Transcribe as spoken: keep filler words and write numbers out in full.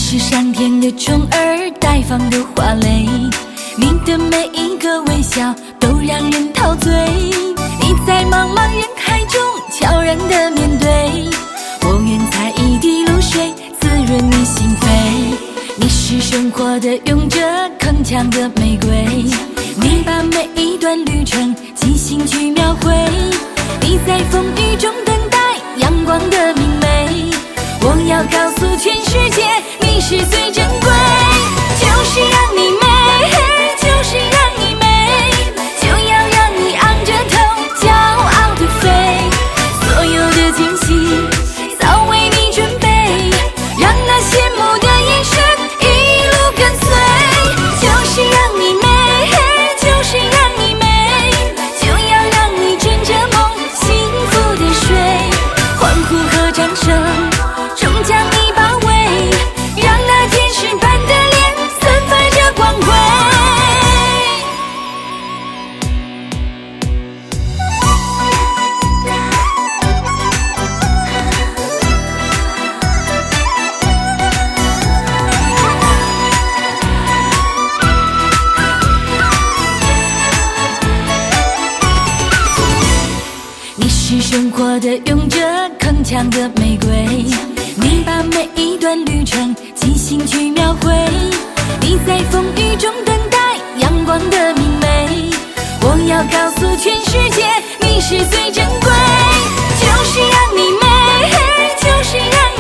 是上天的宠儿，待放的花蕾，你的每一个微笑都让人陶醉。你在茫茫人海中悄然地面对，我愿采一滴露水滋润你心扉。你是生活的勇者，铿锵的玫瑰，你把每一段旅程精心去描绘。你在风雨中等待阳光的明媚，我要告诉全世界，你是最珍贵。就是让你美，就是让你美，就要让你昂着头骄傲地飞。所有的惊喜早为你准备，让那羡慕的眼神一路跟随。就是让你美，就是让你美，就要让你枕着梦幸福地睡。欢呼和掌声终将你包围，让那天使般的脸散发着光辉。你是生活的勇者，铿锵的玫瑰，你把每一段旅程精心去描绘。你在风雨中等待阳光的明媚，我要告诉全世界，你是最珍贵。就是让你美，就是让